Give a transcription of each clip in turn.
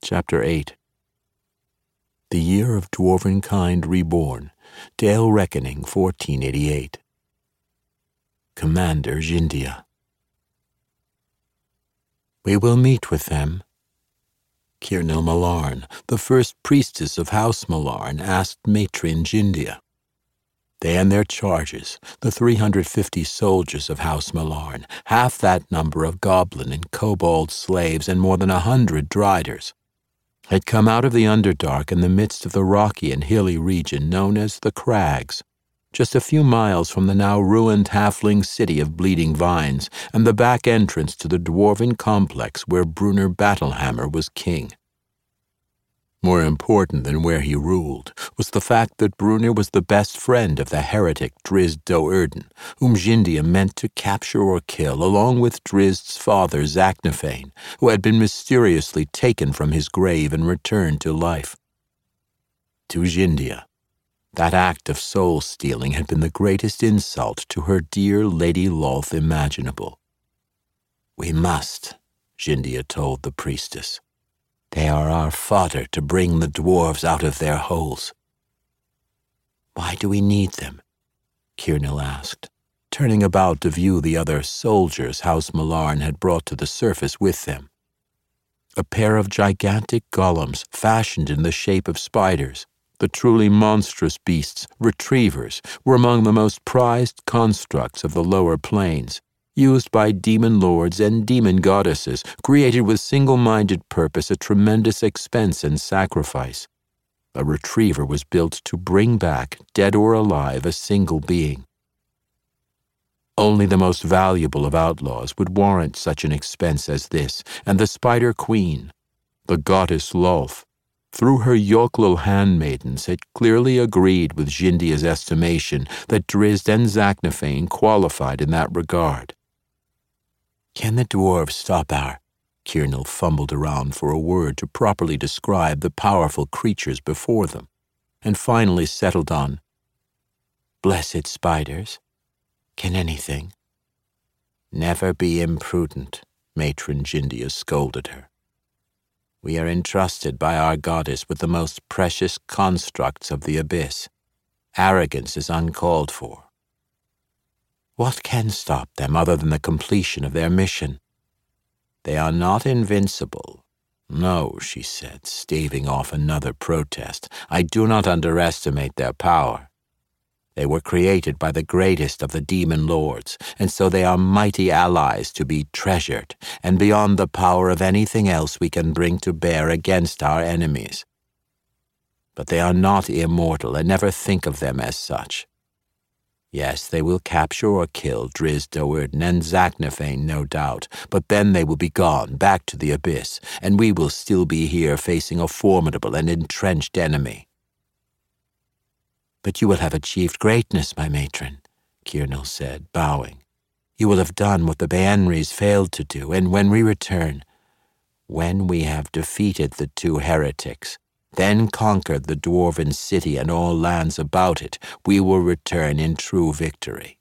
Chapter 8. The Year of Dwarvenkind Reborn, Dale Reckoning 1488. Commander Jindia. We will meet with them. Kirnil Malarn, the first priestess of House Malarn, asked Matron Jindia. They and their charges, the 350 soldiers of House Malarn, half that number of goblin and kobold slaves, and more than 100 driders, had come out of the Underdark in the midst of the rocky and hilly region known as the Crags, just a few miles from the now ruined halfling city of Bleeding Vines and the back entrance to the dwarven complex where Brunner Battlehammer was king. More important than where he ruled was the fact that Brunner was the best friend of the heretic Drizzt Do'Urden, whom Jindia meant to capture or kill, along with Drizzt's father Zaknafein, who had been mysteriously taken from his grave and returned to life. To Jindia, that act of soul-stealing had been the greatest insult to her dear Lady Lolth imaginable. "We must," Jindia told the priestess. "They are our fodder to bring the dwarves out of their holes." "Why do we need them?" Kirnil asked, turning about to view the other soldiers House Malarn had brought to the surface with them. A pair of gigantic golems fashioned in the shape of spiders, the truly monstrous beasts, retrievers, were among the most prized constructs of the lower planes, used by demon lords and demon goddesses, created with single-minded purpose at tremendous expense and sacrifice. A retriever was built to bring back, dead or alive, a single being. Only the most valuable of outlaws would warrant such an expense as this, and the Spider Queen, the goddess Lolth, through her Yochlil handmaidens, had clearly agreed with Jindia's estimation that Drizzt and Zaknafein qualified in that regard. "Can the dwarves stop our—" Kirnil fumbled around for a word to properly describe the powerful creatures before them, and finally settled on, "Blessed spiders. Can anything?" "Never be imprudent," Matron Jindia scolded her. "We are entrusted by our goddess with the most precious constructs of the abyss. Arrogance is uncalled for." "What can stop them other than the completion of their mission?" "They are not invincible. No," she said, staving off another protest. "I do not underestimate their power. They were created by the greatest of the demon lords, and so they are mighty allies to be treasured, and beyond the power of anything else we can bring to bear against our enemies. But they are not immortal, and never think of them as such. Yes, they will capture or kill Drizzt Do'Urden and Zaknafein, no doubt, but then they will be gone, back to the abyss, and we will still be here facing a formidable and entrenched enemy." "But you will have achieved greatness, my matron," Kirnil said, bowing. "You will have done what the Baenris failed to do, and when we return—" "When we have defeated the two heretics, then conquered the dwarven city and all lands about it, we will return in true victory.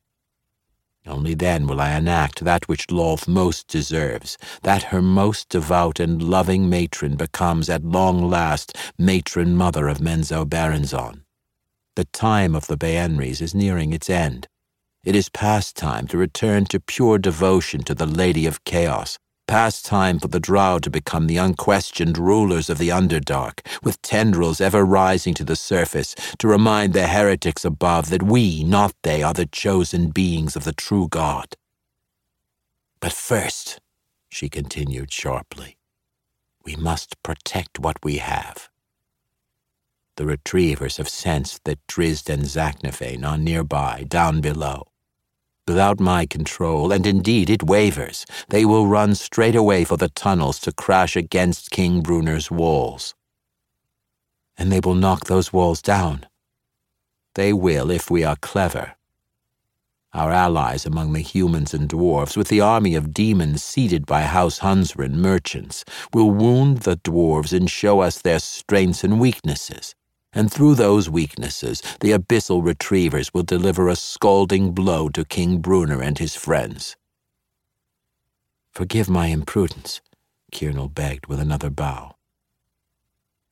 Only then will I enact that which Lolth most deserves, that her most devout and loving matron becomes at long last matron mother of Menzoberranzan. The time of the Baenris is nearing its end. It is past time to return to pure devotion to the Lady of Chaos, past time for the Drow to become the unquestioned rulers of the Underdark, with tendrils ever rising to the surface to remind the heretics above that we, not they, are the chosen beings of the true God. But first," she continued sharply, "we must protect what we have. The retrievers have sensed that Drizzt and Zaknafein are nearby, down below. Without my control, and indeed it wavers, they will run straight away for the tunnels to crash against King Brunner's walls." "And they will knock those walls down?" "They will if we are clever. Our allies among the humans and dwarves, with the army of demons seated by House Hunsryn merchants, will wound the dwarves and show us their strengths and weaknesses. And through those weaknesses, the abyssal retrievers will deliver a scalding blow to King Brunner and his friends." "Forgive my imprudence," Kirnil begged with another bow.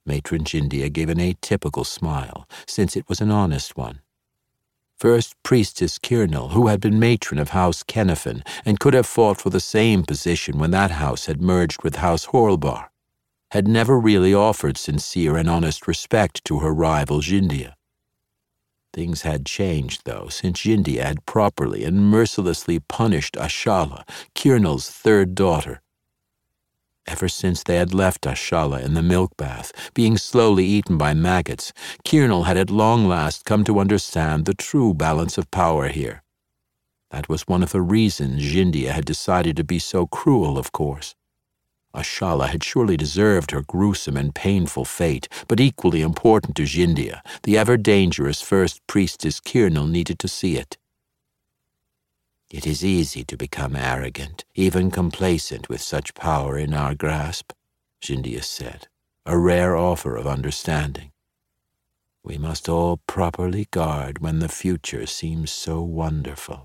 Matron Jindia gave an atypical smile, since it was an honest one. First Priestess Kirnel, who had been matron of House Kennefin and could have fought for the same position when that house had merged with House Horlbar, had never really offered sincere and honest respect to her rival Jindia. Things had changed, though, since Jindia had properly and mercilessly punished Ashala, Kirnel's third daughter. Ever since they had left Ashala in the milk bath, being slowly eaten by maggots, Kirnel had at long last come to understand the true balance of power here. That was one of the reasons Jindia had decided to be so cruel, of course. Ashala had surely deserved her gruesome and painful fate, but equally important to Jindia, the ever-dangerous first priestess Kirnel needed to see it. It is easy to become arrogant, even complacent with such power in our grasp, Jindia said, a rare offer of understanding. We must all properly guard when the future seems so wonderful.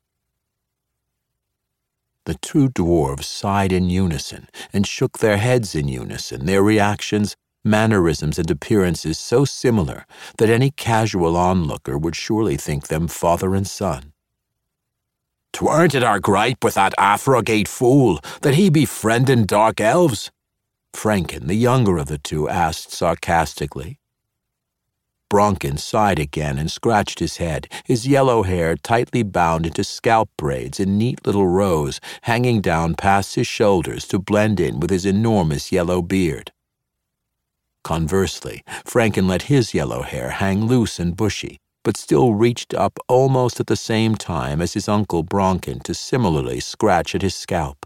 The two dwarves sighed in unison and shook their heads in unison, their reactions, mannerisms, and appearances so similar that any casual onlooker would surely think them father and son. "'Tweren't it our gripe with that Afrogate fool, that he be friendin' dark elves?" Franken, the younger of the two, asked sarcastically. Bronkin sighed again and scratched his head, his yellow hair tightly bound into scalp braids in neat little rows hanging down past his shoulders to blend in with his enormous yellow beard. Conversely, Franken let his yellow hair hang loose and bushy, but still reached up almost at the same time as his uncle Bronkin to similarly scratch at his scalp.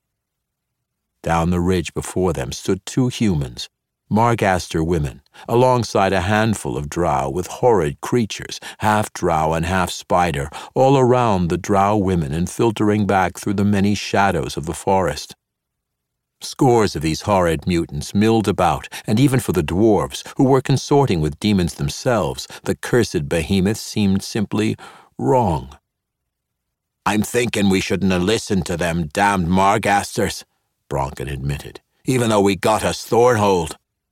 Down the ridge before them stood two humans, Margaster women, alongside a handful of drow with horrid creatures, half drow and half spider, all around the drow women and filtering back through the many shadows of the forest. Scores of these horrid mutants milled about, and even for the dwarves, who were consorting with demons themselves, the cursed behemoths seemed simply wrong. "I'm thinking we shouldn't have listened to them damned Margasters," Bronkin admitted, "even though we got us Thornhold."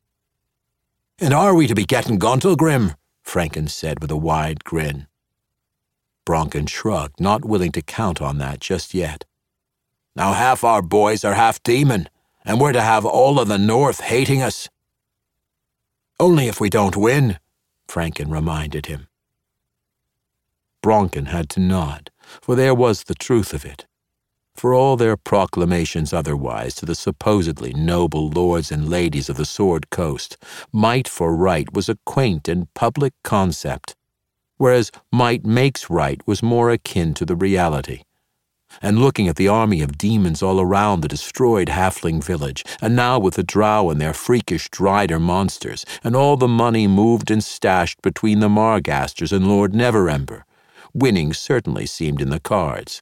"And are we to be getting Gauntlgrim?" Franken said with a wide grin. Bronkin shrugged, not willing to count on that just yet. "Now half our boys are half demon, and we're to have all of the North hating us." "Only if we don't win," Franken reminded him. Bronkin had to nod, for there was the truth of it. For all their proclamations otherwise to the supposedly noble lords and ladies of the Sword Coast, might for right was a quaint and public concept, whereas might makes right was more akin to the reality. And looking at the army of demons all around the destroyed halfling village, and now with the drow and their freakish drider monsters, and all the money moved and stashed between the Margasters and Lord Neverember, winning certainly seemed in the cards.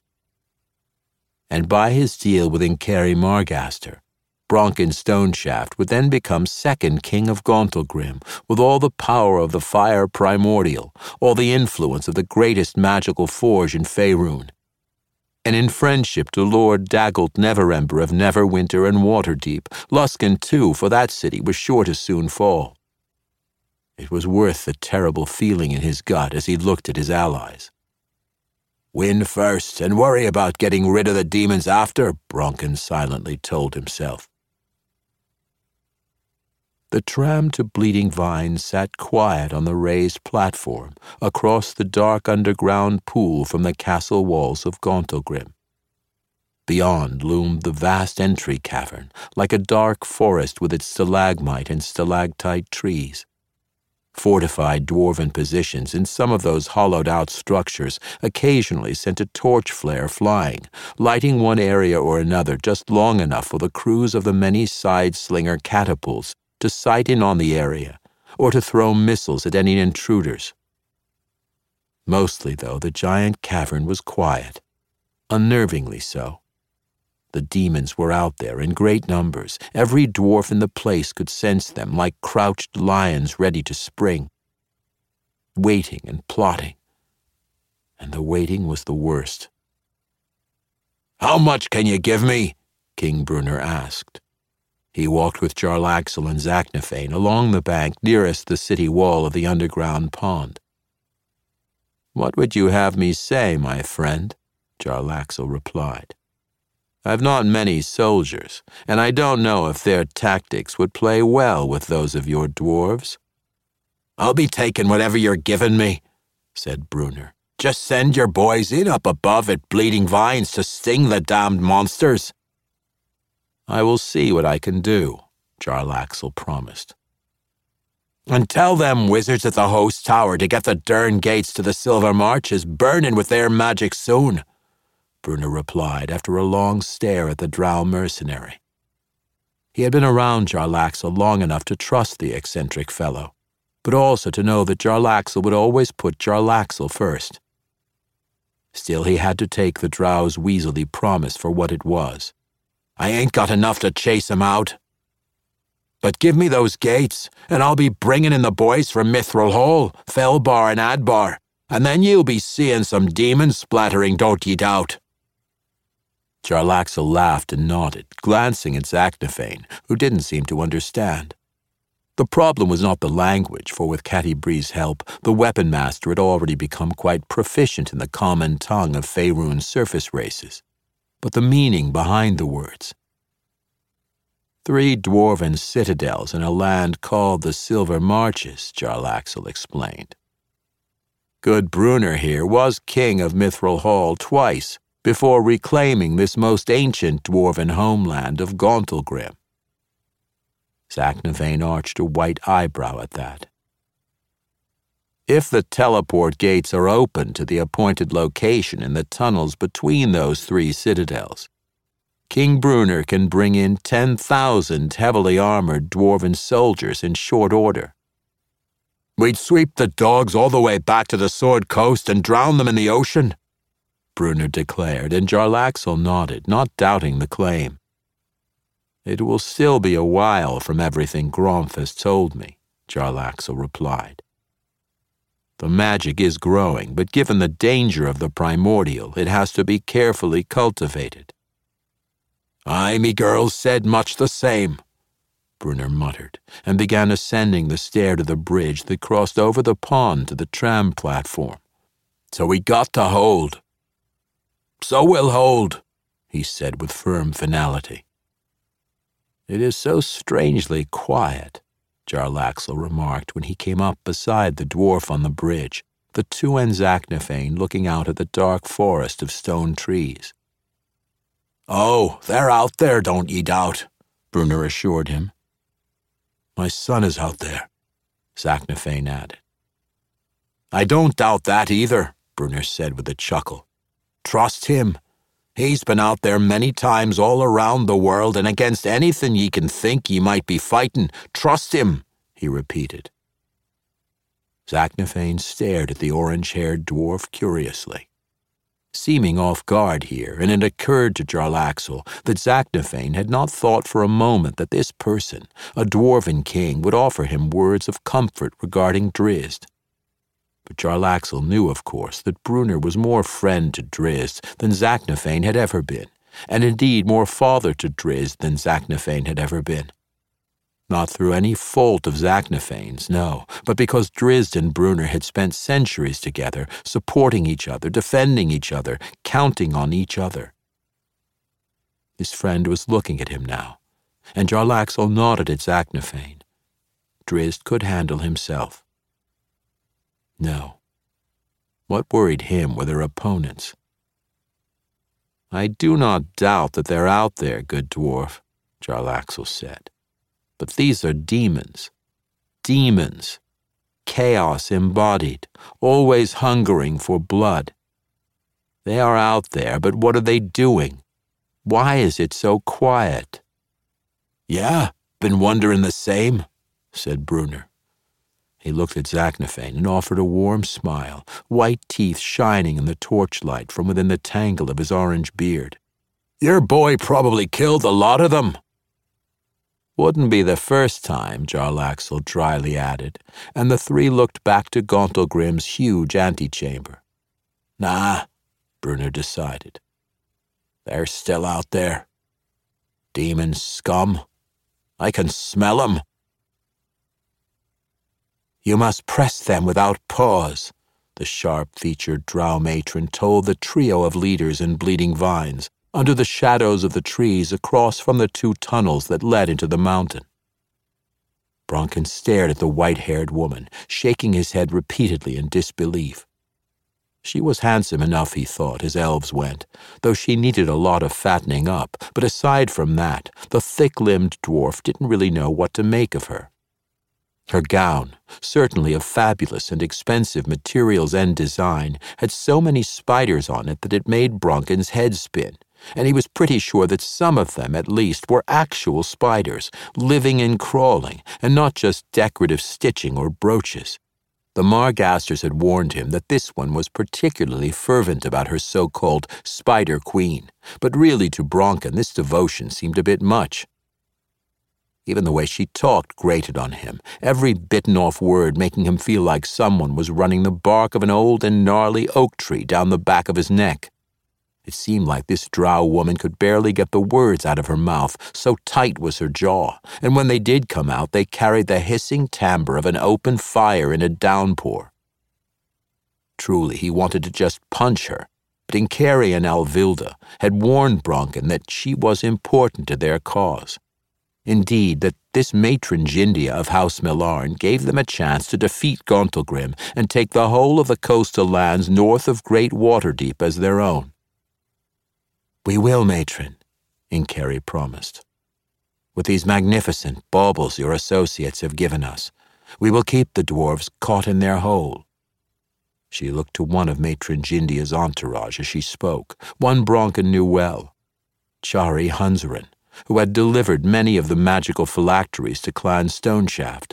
And by his deal with Inkeri Margaster, Bronkin Stoneshaft would then become second king of Gauntlgrim, with all the power of the fire primordial, all the influence of the greatest magical forge in Faerun, and in friendship to Lord Daggelt Neverember of Neverwinter and Waterdeep, Luskan too, for that city was sure to soon fall. It was worth the terrible feeling in his gut as he looked at his allies. "Win first and worry about getting rid of the demons after," Bronkin silently told himself. The tram to Bleeding Vines sat quiet on the raised platform across the dark underground pool from the castle walls of Gauntlgrim. Beyond loomed the vast entry cavern, like a dark forest with its stalagmite and stalactite trees. Fortified dwarven positions in some of those hollowed-out structures occasionally sent a torch flare flying, lighting one area or another just long enough for the crews of the many side-slinger catapults to sight in on the area, or to throw missiles at any intruders. Mostly, though, the giant cavern was quiet, unnervingly so. The demons were out there in great numbers. Every dwarf in the place could sense them like crouched lions ready to spring, waiting and plotting. And the waiting was the worst. "How much can you give me?" King Brunner asked. He walked with Jarlaxle and Zaknafein along the bank nearest the city wall of the underground pond. "What would you have me say, my friend?" Jarlaxle replied. "I've not many soldiers, and I don't know if their tactics would play well with those of your dwarves." "I'll be taking whatever you're giving me," said Brunner. "Just send your boys in up above at Bleeding Vines to sting the damned monsters." "I will see what I can do," Jarlaxle promised. "And tell them wizards at the Host Tower to get the Dern gates to the Silver Marches burning with their magic soon," Brunner replied after a long stare at the drow mercenary. He had been around Jarlaxle long enough to trust the eccentric fellow, but also to know that Jarlaxle would always put Jarlaxle first. Still, he had to take the drow's weaselly promise for what it was. "I ain't got enough to chase him out. But give me those gates, and I'll be bringing in the boys from Mithril Hall, Felbar, and Adbar, and then you'll be seeing some demons splattering, don't ye doubt." Jarlaxle laughed and nodded, glancing at Zaknafein, who didn't seem to understand. The problem was not the language, for with Catti-bree's help, the weapon master had already become quite proficient in the common tongue of Faerun's surface races, but the meaning behind the words. 3 dwarven citadels in a land called the Silver Marches, Jarlaxle explained. Good Brunner here was king of Mithril Hall twice before reclaiming this most ancient dwarven homeland of Gauntlgrim. Zaknafein arched a white eyebrow at that. "If the teleport gates are open to the appointed location in the tunnels between those 3 citadels, King Brunner can bring in 10,000 heavily armored dwarven soldiers in short order. We'd sweep the dogs all the way back to the Sword Coast and drown them in the ocean," Brunner declared, and Jarlaxle nodded, not doubting the claim. "It will still be a while from everything Gromph has told me," Jarlaxle replied. "The magic is growing, but given the danger of the primordial, it has to be carefully cultivated." "Aye, me girls said much the same," Brunner muttered, and began ascending the stair to the bridge that crossed over the pond to the tram platform. "So we got to hold." "So we'll hold," he said with firm finality. "It is so strangely quiet," Jarlaxle remarked when he came up beside the dwarf on the bridge, the 2 and Zaknafein looking out at the dark forest of stone trees. "Oh, they're out there, don't ye doubt," Brunner assured him. "My son is out there," Zaknafein added. "I don't doubt that either," Brunner said with a chuckle. "Trust him. He's been out there many times all around the world, and against anything ye can think ye might be fighting. Trust him," he repeated. Zaknafein stared at the orange-haired dwarf curiously. Seeming off guard here, and it occurred to Jarlaxle that Zaknafein had not thought for a moment that this person, a dwarven king, would offer him words of comfort regarding Drizzt. But Jarlaxle knew, of course, that Brunner was more friend to Drizzt than Zaknafein had ever been, and indeed more father to Drizzt than Zaknafein had ever been. Not through any fault of Zaknafein's, no, but because Drizzt and Brunner had spent centuries together, supporting each other, defending each other, counting on each other. His friend was looking at him now, and Jarlaxle nodded at Zaknafein. Drizzt could handle himself. No. What worried him were their opponents. "I do not doubt that they're out there, good dwarf," Jarlaxle said. "But these are demons. Demons. Chaos embodied, always hungering for blood. They are out there, but what are they doing? Why is it so quiet?" "Yeah, been wondering the same," said Brunner. He looked at Zaknafein and offered a warm smile, white teeth shining in the torchlight from within the tangle of his orange beard. "Your boy probably killed a lot of them." "Wouldn't be the first time," Jarlaxle dryly added, and the 3 looked back to Gauntlgrim's huge antechamber. "Nah," Brunner decided. "They're still out there. Demon scum. I can smell 'em." "You must press them without pause," the sharp-featured drow matron told the trio of leaders in bleeding vines, under the shadows of the trees across from the 2 tunnels that led into the mountain. Bronkin stared at the white-haired woman, shaking his head repeatedly in disbelief. She was handsome enough, he thought, as elves went, though she needed a lot of fattening up, but aside from that, the thick-limbed dwarf didn't really know what to make of her. Her gown, certainly of fabulous and expensive materials and design, had so many spiders on it that it made Bronkin's head spin, and he was pretty sure that some of them, at least, were actual spiders, living and crawling, and not just decorative stitching or brooches. The Margasters had warned him that this one was particularly fervent about her so-called Spider Queen, but really to Bronkin this devotion seemed a bit much. Even the way she talked grated on him, every bitten-off word making him feel like someone was running the bark of an old and gnarly oak tree down the back of his neck. It seemed like this drow woman could barely get the words out of her mouth, so tight was her jaw, and when they did come out, they carried the hissing timbre of an open fire in a downpour. Truly, he wanted to just punch her, but Inkeri and Alvilda had warned Bronkin that she was important to their cause. Indeed, that this matron Jindia of House Millarn gave them a chance to defeat Gauntlgrim and take the whole of the coastal lands north of Great Waterdeep as their own. "We will, matron," Inkeri promised. "With these magnificent baubles your associates have given us, we will keep the dwarves caught in their hole." She looked to one of matron Jindia's entourage as she spoke, one Bronkin knew well, Chari Hunzarin, who had delivered many of the magical phylacteries to Clan Stoneshaft.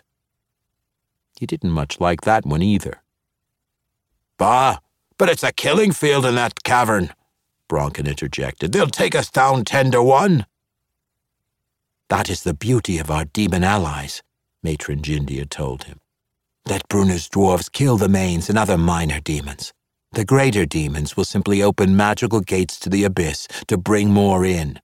He didn't much like that one either. "Bah, but it's a killing field in that cavern," Bronkin interjected. "They'll take us down 10-1. "That is the beauty of our demon allies," matron Jindia told him. "Let Bruner's dwarves kill the mains and other minor demons. The greater demons will simply open magical gates to the abyss to bring more in."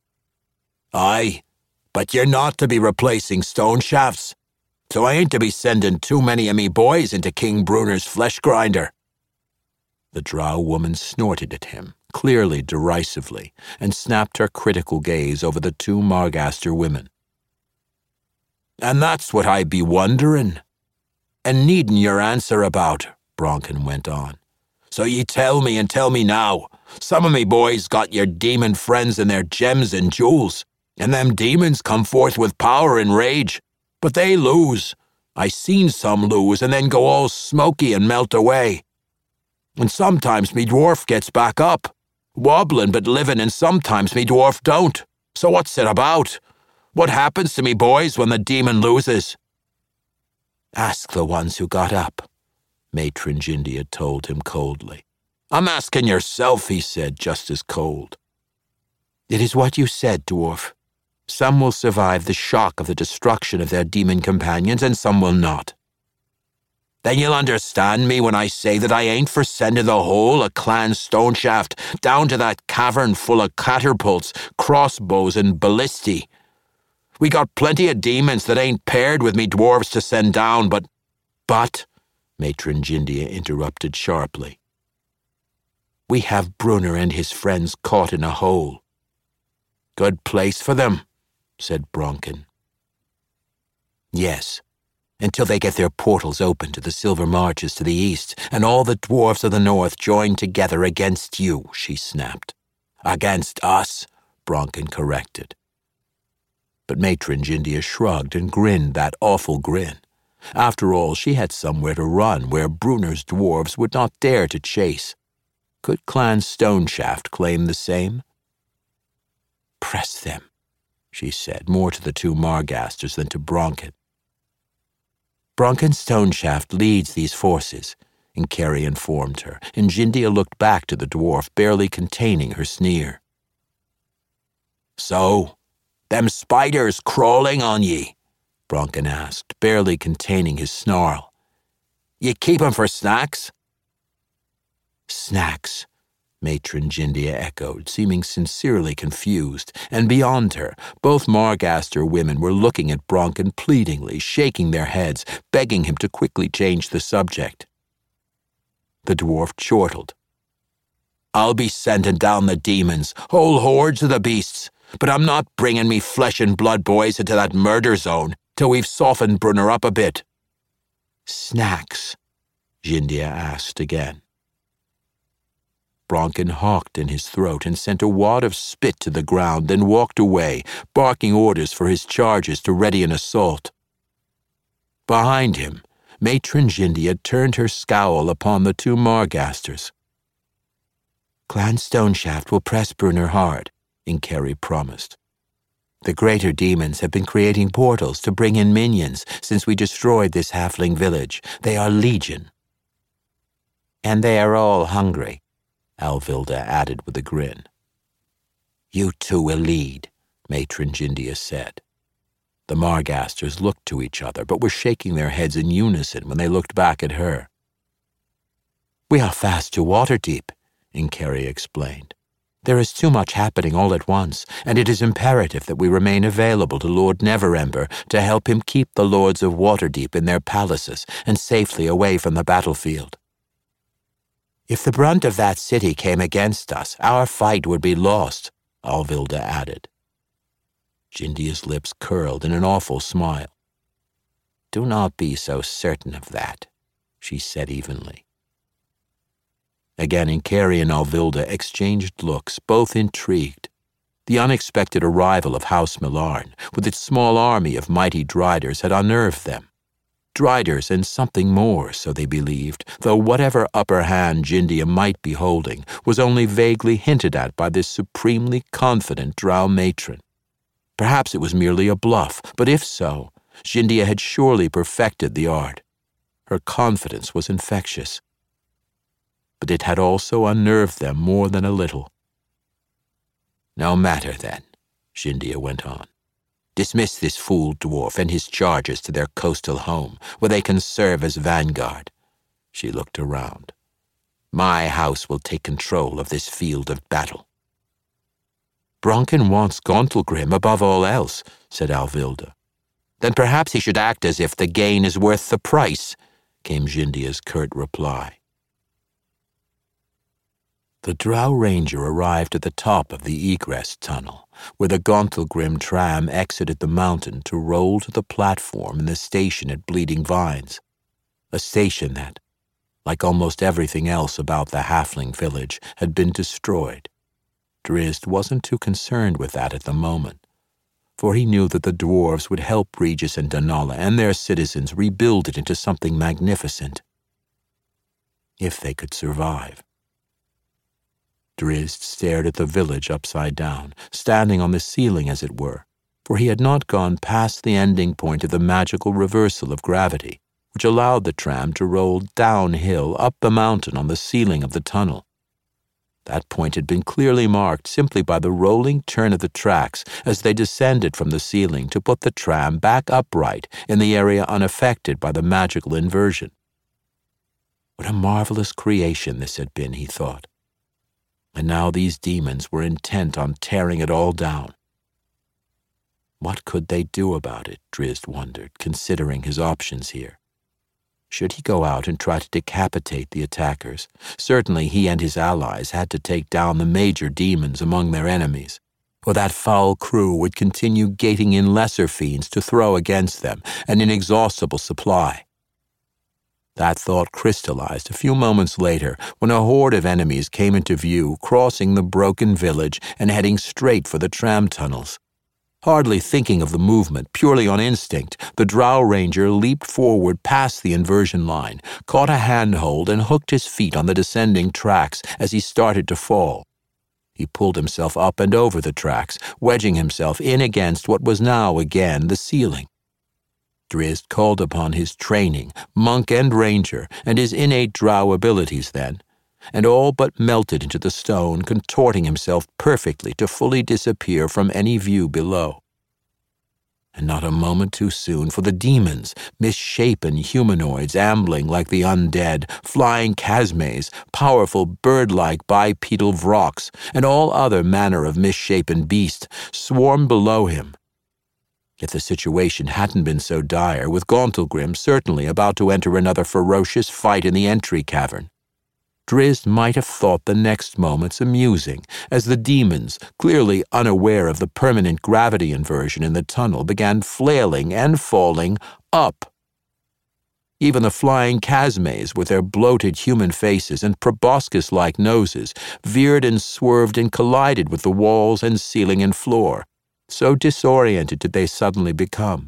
"Aye, but you're not to be replacing Stoneshafts, so I ain't to be sending too many of me boys into King Bruner's flesh grinder." The drow woman snorted at him, clearly derisively, and snapped her critical gaze over the 2 Margaster women. "And that's what I be wondering, and needin' your answer about," Bronkin went on. "So ye tell me and tell me now, some of me boys got your demon friends and their gems and jewels, and them demons come forth with power and rage, but they lose. I seen some lose and then go all smoky and melt away. And sometimes me dwarf gets back up, wobbling but living, and sometimes me dwarf don't. So what's it about? What happens to me boys when the demon loses?" "Ask the ones who got up," matron Jindia told him coldly. "I'm asking yourself," he said, just as cold. "It is what you said, dwarf. Some will survive the shock of the destruction of their demon companions, and some will not." "Then you'll understand me when I say that I ain't for sending the whole of Clan Stoneshaft down to that cavern full of catapults, crossbows, and ballistae. We got plenty of demons that ain't paired with me dwarves to send down, but, matron Jindia interrupted sharply. "We have Bruner and his friends caught in a hole." "Good place for them," said Bronkin. "Yes, until they get their portals open to the Silver Marches to the east, and all the dwarfs of the north join together against you," she snapped. "Against us," Bronkin corrected. But matron Jindia shrugged and grinned that awful grin. After all, she had somewhere to run where Bruner's dwarves would not dare to chase. Could Clan Stoneshaft claim the same? "Press them," she said, more to the 2 Margasters than to Bronkin. "Bronkin Stoneshaft leads these forces," Inkeri informed her, and Jindia looked back to the dwarf, barely containing her sneer. "So, them spiders crawling on ye?" Bronkin asked, barely containing his snarl. "Ye keep 'em for snacks?" "Snacks," Matron Jindia echoed, seeming sincerely confused, and beyond her, both Margaster women were looking at Bronkin pleadingly, shaking their heads, begging him to quickly change the subject. The dwarf chortled. "I'll be sending down the demons, whole hordes of the beasts, but I'm not bringing me flesh and blood boys into that murder zone till we've softened Brunner up a bit." "Snacks?" Jindia asked again. Bronkin hawked in his throat and sent a wad of spit to the ground, then walked away, barking orders for his charges to ready an assault. Behind him, Matron Jindia turned her scowl upon the two Margasters. "Clan Stoneshaft will press Brunner hard," Inkeri promised. "The greater demons have been creating portals to bring in minions since we destroyed this halfling village. They are legion." "And they are all hungry," Alvilda added with a grin. "You two will lead," Matron Jindia said. The Margasters looked to each other, but were shaking their heads in unison when they looked back at her. "We are fast to Waterdeep," Inkeri explained. "There is too much happening all at once, and it is imperative that we remain available to Lord Neverember to help him keep the Lords of Waterdeep in their palaces and safely away from the battlefield. If the brunt of that city came against us, our fight would be lost," Alvilda added. Jindia's lips curled in an awful smile. "Do not be so certain of that," she said evenly. Again, Inkeri and Alvilda exchanged looks, both intrigued. The unexpected arrival of House Millarn, with its small army of mighty Driders, had unnerved them. Driders and something more, so they believed, though whatever upper hand Jindia might be holding was only vaguely hinted at by this supremely confident drow matron. Perhaps it was merely a bluff, but if so, Jindia had surely perfected the art. Her confidence was infectious. But it had also unnerved them more than a little. "No matter, then," Jindia went on. "Dismiss this fool dwarf and his charges to their coastal home, where they can serve as vanguard." She looked around. "My house will take control of this field of battle." "Bronkin wants Gauntlgrim above all else," said Alvilda. "Then perhaps he should act as if the gain is worth the price," came Jindia's curt reply. The Drow Ranger arrived at the top of the egress tunnel, where the Gauntlgrim tram exited the mountain to roll to the platform in the station at Bleeding Vines, a station that, like almost everything else about the halfling village, had been destroyed. Drizzt wasn't too concerned with that at the moment, for he knew that the dwarves would help Regis and Donala and their citizens rebuild it into something magnificent, if they could survive. Drizzt stared at the village upside down, standing on the ceiling as it were, for he had not gone past the ending point of the magical reversal of gravity, which allowed the tram to roll downhill up the mountain on the ceiling of the tunnel. That point had been clearly marked simply by the rolling turn of the tracks as they descended from the ceiling to put the tram back upright in the area unaffected by the magical inversion. What a marvelous creation this had been, he thought. And now these demons were intent on tearing it all down. What could they do about it, Drizzt wondered, considering his options here. Should he go out and try to decapitate the attackers? Certainly he and his allies had to take down the major demons among their enemies, or that foul crew would continue gating in lesser fiends to throw against them, an inexhaustible supply. That thought crystallized a few moments later when a horde of enemies came into view, crossing the broken village and heading straight for the tram tunnels. Hardly thinking of the movement, purely on instinct, the Drow Ranger leaped forward past the inversion line, caught a handhold, and hooked his feet on the descending tracks as he started to fall. He pulled himself up and over the tracks, wedging himself in against what was now again the ceiling. Drizzt called upon his training, monk and ranger, and his innate drow abilities then, and all but melted into the stone, contorting himself perfectly to fully disappear from any view below. And not a moment too soon, for the demons, misshapen humanoids ambling like the undead, flying chasmes, powerful bird-like bipedal vroks, and all other manner of misshapen beasts, swarmed below him. If the situation hadn't been so dire, with Gauntlgrim certainly about to enter another ferocious fight in the entry cavern, Drizzt might have thought the next moments amusing, as the demons, clearly unaware of the permanent gravity inversion in the tunnel, began flailing and falling up. Even the flying chasmes, with their bloated human faces and proboscis-like noses, veered and swerved and collided with the walls and ceiling and floor. So disoriented did they suddenly become.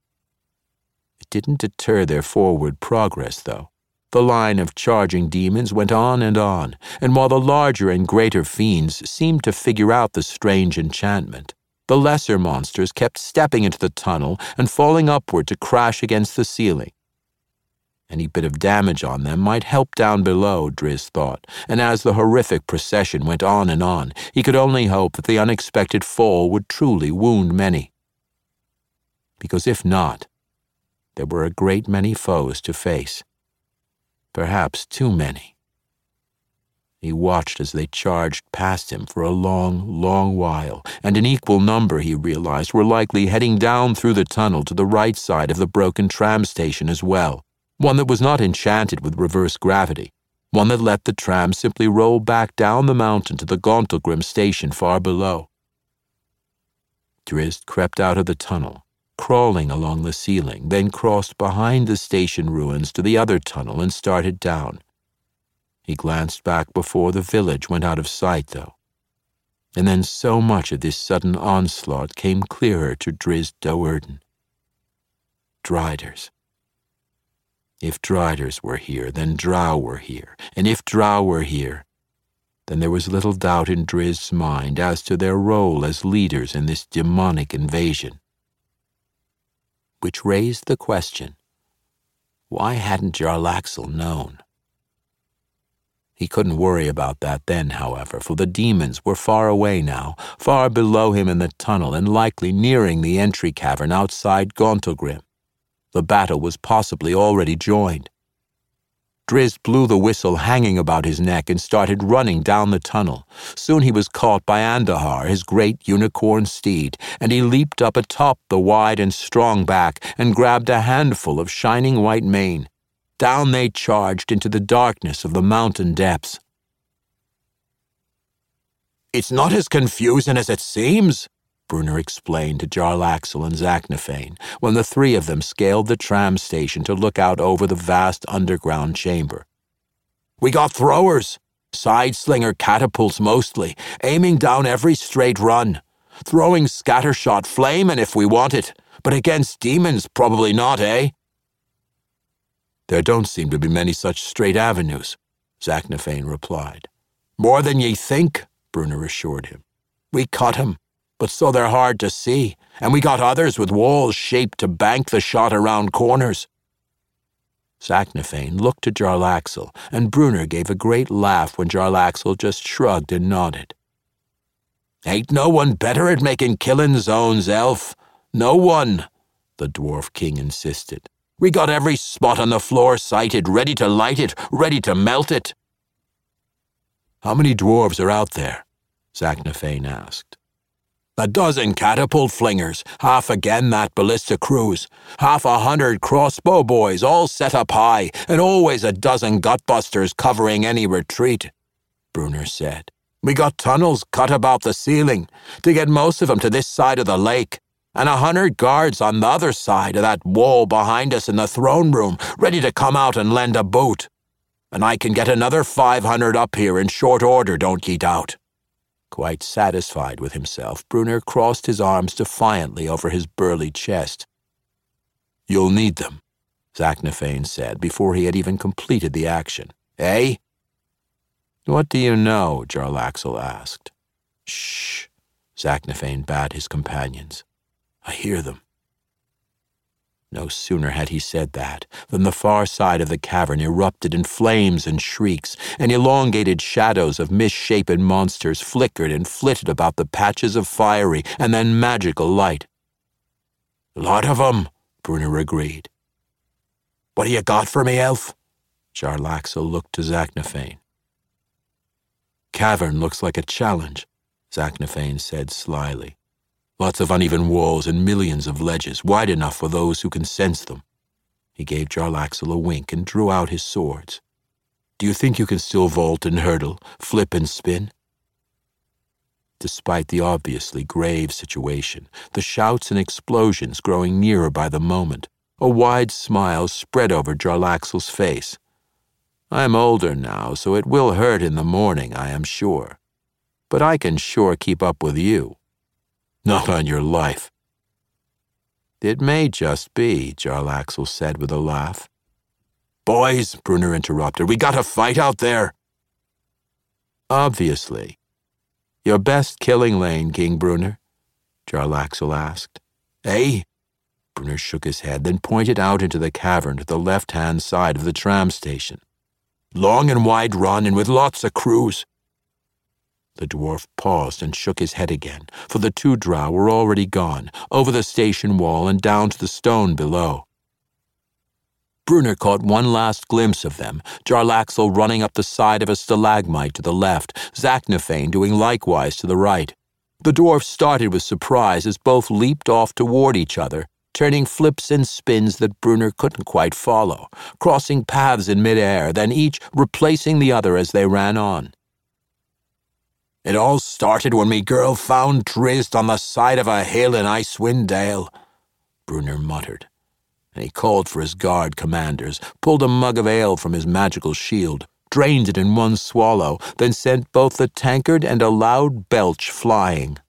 It didn't deter their forward progress, though. The line of charging demons went on, and while the larger and greater fiends seemed to figure out the strange enchantment, the lesser monsters kept stepping into the tunnel and falling upward to crash against the ceiling. Any bit of damage on them might help down below, Drizzt thought, and as the horrific procession went on, he could only hope that the unexpected fall would truly wound many. Because if not, there were a great many foes to face. Perhaps too many. He watched as they charged past him for a long, long while, and an equal number, he realized, were likely heading down through the tunnel to the right side of the broken tram station as well, one that was not enchanted with reverse gravity, one that let the tram simply roll back down the mountain to the Gauntlgrim station far below. Drizzt crept out of the tunnel, crawling along the ceiling, then crossed behind the station ruins to the other tunnel and started down. He glanced back before the village went out of sight, though. And then so much of this sudden onslaught came clearer to Drizzt Do'Urden. Driders. If Driders were here, then Drow were here. And if Drow were here, then there was little doubt in Drizzt's mind as to their role as leaders in this demonic invasion. Which raised the question, why hadn't Jarlaxle known? He couldn't worry about that then, however, for the demons were far away now, far below him in the tunnel and likely nearing the entry cavern outside Gauntlgrim. The battle was possibly already joined. Drizzt blew the whistle hanging about his neck and started running down the tunnel. Soon he was caught by Andahar, his great unicorn steed, and he leaped up atop the wide and strong back and grabbed a handful of shining white mane. Down they charged into the darkness of the mountain depths. "It's not as confusing as it seems," Bruenor explained to Jarlaxle and Zaknafein when the three of them scaled the tram station to look out over the vast underground chamber. "We got throwers, side-slinger catapults mostly, aiming down every straight run, throwing scattershot flaming if we want it, but against demons probably not, eh?" "There don't seem to be many such straight avenues," Zaknafein replied. "More than ye think," Bruenor assured him. "We cut 'em, but so they're hard to see, and we got others with walls shaped to bank the shot around corners." Zaknafein looked to Jarlaxle, and Bruenor gave a great laugh when Jarlaxle just shrugged and nodded. "Ain't no one better at making killing zones, elf. No one," the Dwarf King insisted. "We got every spot on the floor sighted, ready to light it, ready to melt it." "How many dwarves are out there?" Zaknafein asked. "A dozen catapult flingers, half again that ballista crews, 100 crossbow boys all set up high, and always a dozen gutbusters covering any retreat," Bruenor said. "We got tunnels cut about the ceiling to get most of them to this side of the lake, and 100 guards on the other side of that wall behind us in the throne room, ready to come out and lend a boot. And I can get another 500 up here in short order, don't ye doubt." Quite satisfied with himself, Bruenor crossed his arms defiantly over his burly chest. "You'll need them," Zaknafein said before he had even completed the action. "Eh?" "What do you know?" Jarlaxle asked. "Shh," Zaknafein bade his companions. "I hear them." No sooner had he said that than the far side of the cavern erupted in flames and shrieks, and elongated shadows of misshapen monsters flickered and flitted about the patches of fiery and then magical light. Lot of 'em, Brunner agreed. What do you got for me, elf? Jarlaxle looked to Zaknafein. Cavern looks like a challenge, Zaknafein said slyly. Lots of uneven walls and millions of ledges, wide enough for those who can sense them. He gave Jarlaxle a wink and drew out his swords. Do you think you can still vault and hurdle, flip and spin? Despite the obviously grave situation, the shouts and explosions growing nearer by the moment, a wide smile spread over Jarlaxle's face. I'm older now, so it will hurt in the morning, I am sure. But I can sure keep up with you. Not on your life. It may just be, Jarlaxle said with a laugh. Boys, Brunner interrupted, we got a fight out there. Obviously. Your best killing lane, King Brunner? Jarlaxle asked. Eh? Brunner shook his head, then pointed out into the cavern to the left-hand side of the tram station. Long and wide run and with lots of crews. The dwarf paused and shook his head again, for the two drow were already gone, over the station wall and down to the stone below. Brunner caught one last glimpse of them, Jarlaxle running up the side of a stalagmite to the left, Zaknafein doing likewise to the right. The dwarf started with surprise as both leaped off toward each other, turning flips and spins that Brunner couldn't quite follow, crossing paths in midair, then each replacing the other as they ran on. It all started when me girl found Drizzt on the side of a hill in Icewind Dale, Brunner muttered, and he called for his guard commanders, pulled a mug of ale from his magical shield, drained it in one swallow, then sent both the tankard and a loud belch flying.